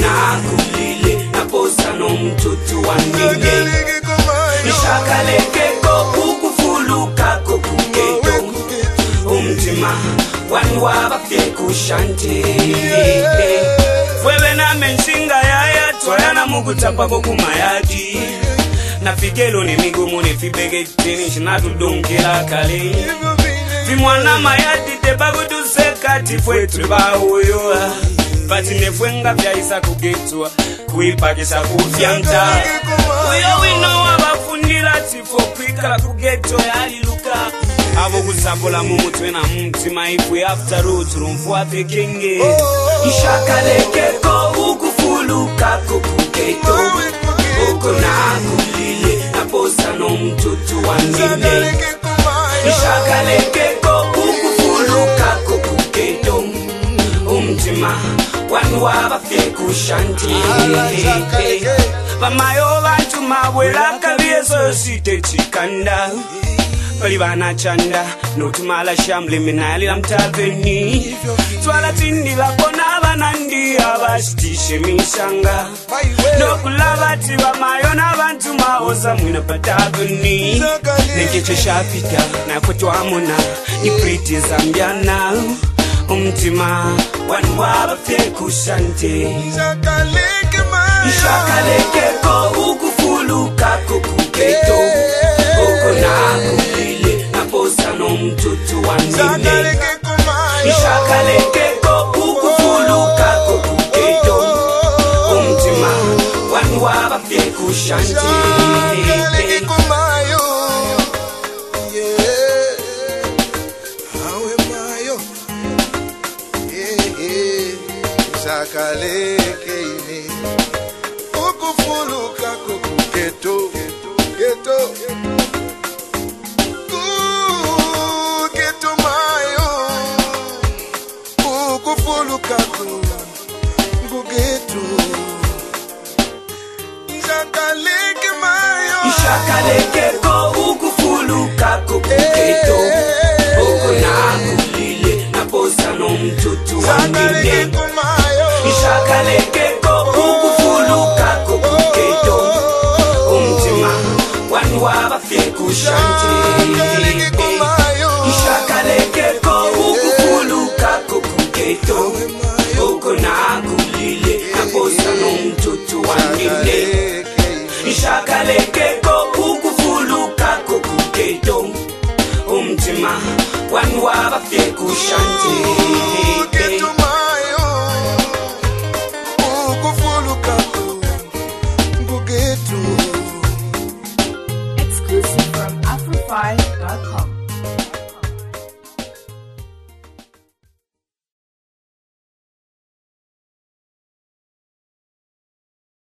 nakulile naposa nomtutu wanine nishakalekeko ukufuluka kokuketo umtima wanu wabafye kushante wewe na menshinga yaya twayana mukutapa kokumayadi nafikelo ni migumu ni fibege tini shinatu donkela kale vimwana mayadi tebagudu sekati fwe triba uyo bati nefwenga vya isa kugetwa kuipakisa kufyanta uyo wino wabafundila tifo kwika kugetwa yaliluka abo kusabola mumutwe na mtima ifwe after road rumfuate kenge ishakalekeko ukufuluka kukuketo uko nakulile naposa nomtutu wanine ishakalekeko ukufuluka kukuketo umtima wanu wabafye kushanti bamayo bantu mabwela kabyeso site chikanda bali bana chanda notumala shamble minali la mtapeni twala tindi bakona banandi abastishe misanga nokulabati bamayo nabantu maoza mwina patapeni nekicho shapita nakotwamona ni pretty zambiana umtima wanu wabafye kushante ishakalekeko ukufuluka kukuketo uko nakulile naposa nomtutu wanine ishakalekeko ukufuluka kukuketo umtima wanu wabafye kushante Shakaleke ini ukufuluka kukuketo keto kuketo mayo ukufuluka kukuketo shakaleke mayo ishakalekeko ukufuluka kukuketo uko nakulile naposa nomtutu wanine ishakalekeko ukufuluka kukuketo umtima wanu wabafye kushante ishakalekeko ukufuluka kukuketo uko nakulile naposa nomtutu wanine ishakalekeko ukufuluka kukuketo umtima wanu wabafye kushante